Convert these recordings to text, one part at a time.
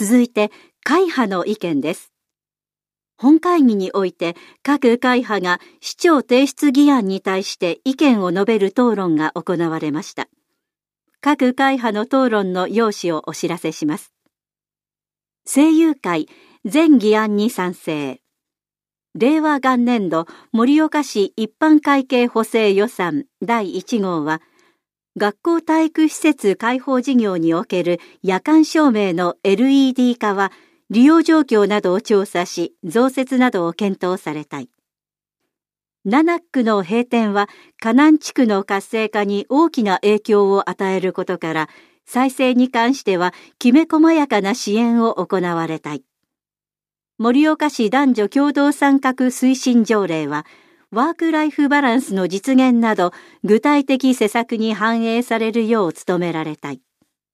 続いて、会派の意見です。本会議において、各会派が市長提出議案に対して意見を述べる討論が行われました。各会派の討論の要旨をお知らせします。政友会、全議案に賛成。令和元年度盛岡市一般会計補正予算第1号は、学校体育施設開放事業における夜間照明の LED 化は、利用状況などを調査し、増設などを検討されたい。七区の閉店は、河南地区の活性化に大きな影響を与えることから、再生に関しては、きめ細やかな支援を行われたい。盛岡市男女共同参画推進条例は、ワークライフバランスの実現など、具体的施策に反映されるよう努められたい。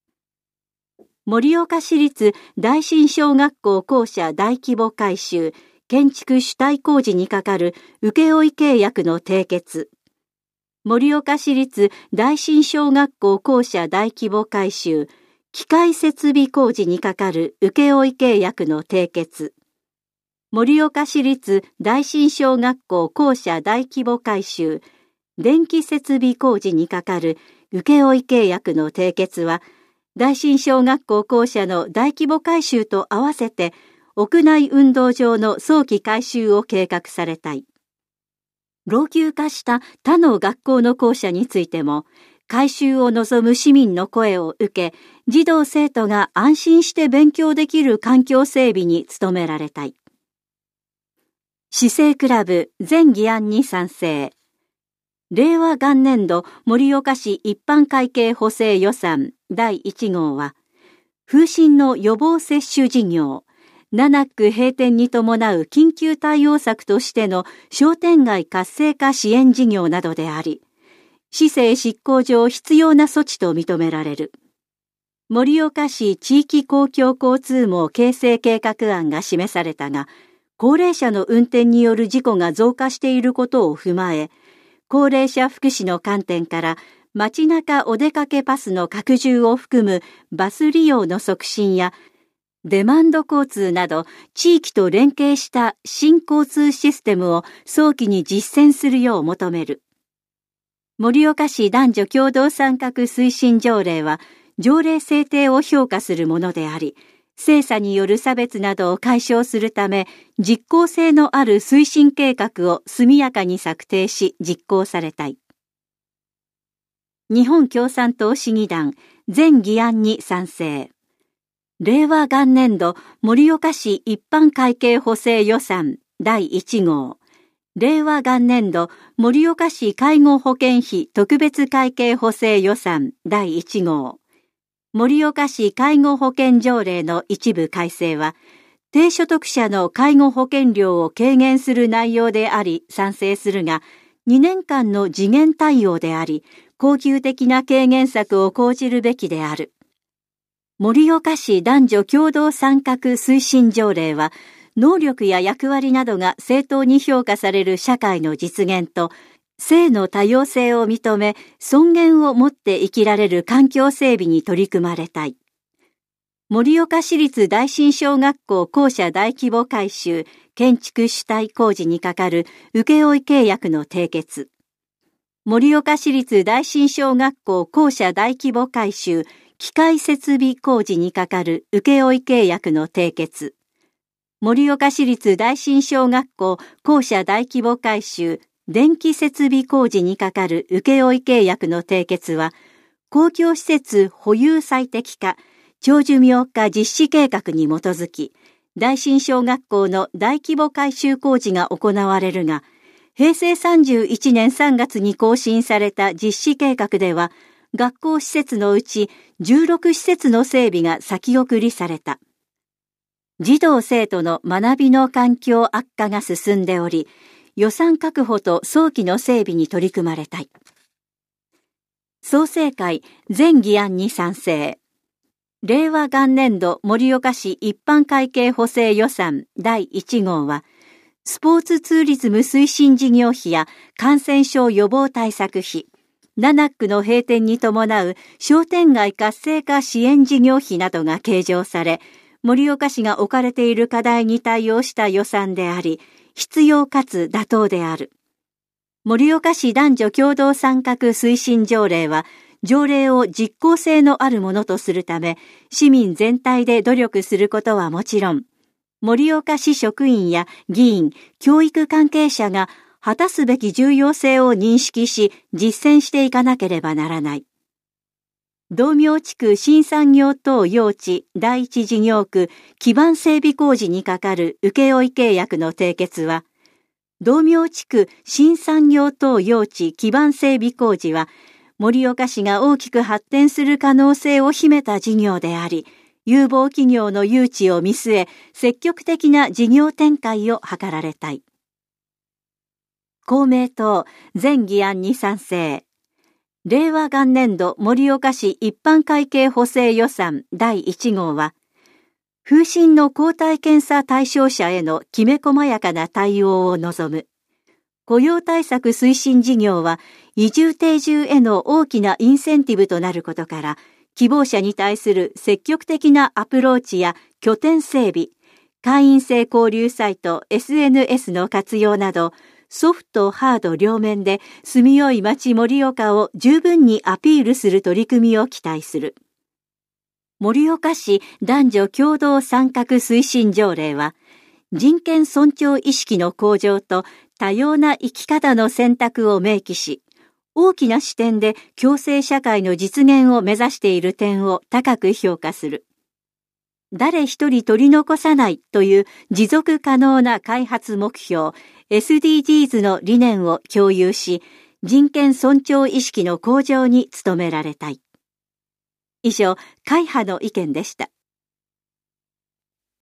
盛岡市立大新小学校校舎大規模改修、建築主体工事に係る請負契約の締結。盛岡市立大新小学校校舎大規模改修、機械設備工事に係る請負契約の締結。盛岡市立大新小学校校舎大規模改修、電気設備工事に係る請負契約の締結は、大新小学校校舎の大規模改修と合わせて、屋内運動場の早期改修を計画されたい。老朽化した他の学校の校舎についても、改修を望む市民の声を受け、児童生徒が安心して勉強できる環境整備に努められたい。市政クラブ全議案に賛成。令和元年度盛岡市一般会計補正予算第1号は、風疹の予防接種事業、七区閉店に伴う緊急対応策としての商店街活性化支援事業などであり、市政執行上必要な措置と認められる。盛岡市地域公共交通網形成計画案が示されたが、高齢者の運転による事故が増加していることを踏まえ、高齢者福祉の観点から街中お出かけパスの拡充を含むバス利用の促進やデマンド交通など地域と連携した新交通システムを早期に実践するよう求める。盛岡市男女共同参画推進条例は条例制定を評価するものであり、性差による差別などを解消するため、実効性のある推進計画を速やかに策定し実行されたい。日本共産党市議団全議案に賛成。令和元年度盛岡市一般会計補正予算第1号。令和元年度盛岡市介護保険費特別会計補正予算第1号。盛岡市介護保険条例の一部改正は、低所得者の介護保険料を軽減する内容であり賛成するが、2年間の時限対応であり、恒久的な軽減策を講じるべきである。盛岡市男女共同参画推進条例は、能力や役割などが正当に評価される社会の実現と、性の多様性を認め、尊厳を持って生きられる環境整備に取り組まれたい。盛岡市立大新小学校校舎大規模改修、建築主体工事に係る請負契約の締結。盛岡市立大新小学校校舎大規模改修、機械設備工事に係る請負契約の締結。盛岡市立大新小学校校舎大規模改修、電気設備工事に係る請負契約の締結は、公共施設保有最適化、長寿命化実施計画に基づき、大新小学校の大規模改修工事が行われるが、平成31年3月に更新された実施計画では、学校施設のうち16施設の整備が先送りされた。児童生徒の学びの環境悪化が進んでおり、予算確保と早期の整備に取り組まれたい。創成会全議案に賛成。令和元年度盛岡市一般会計補正予算第1号は、スポーツツーリズム推進事業費や感染症予防対策費、七区の閉店に伴う商店街活性化支援事業費などが計上され、 盛岡市が置かれている課題に対応した予算であり、必要かつ妥当である。盛岡市男女共同参画推進条例は、条例を実効性のあるものとするため、市民全体で努力することはもちろん、盛岡市職員や議員、教育関係者が果たすべき重要性を認識し、実践していかなければならない。道明地区新産業等用地第一事業区基盤整備工事にかかる請負契約の締結は、道明地区新産業等用地基盤整備工事は、盛岡市が大きく発展する可能性を秘めた事業であり、有望企業の誘致を見据え、積極的な事業展開を図られたい。公明党全議案に賛成。令和元年度盛岡市一般会計補正予算第1号は、風疹の抗体検査対象者へのきめ細やかな対応を望む。雇用対策推進事業は移住定住への大きなインセンティブとなることから、希望者に対する積極的なアプローチや拠点整備、会員制交流サイト SNS の活用など、ソフト・ハード両面で住みよい町盛岡を十分にアピールする取り組みを期待する。盛岡市男女共同参画推進条例は、人権尊重意識の向上と多様な生き方の選択を明記し、大きな視点で共生社会の実現を目指している点を高く評価する。誰一人取り残さないという持続可能な開発目標 SDGs の理念を共有し、人権尊重意識の向上に努められたい。以上、会派の意見でした。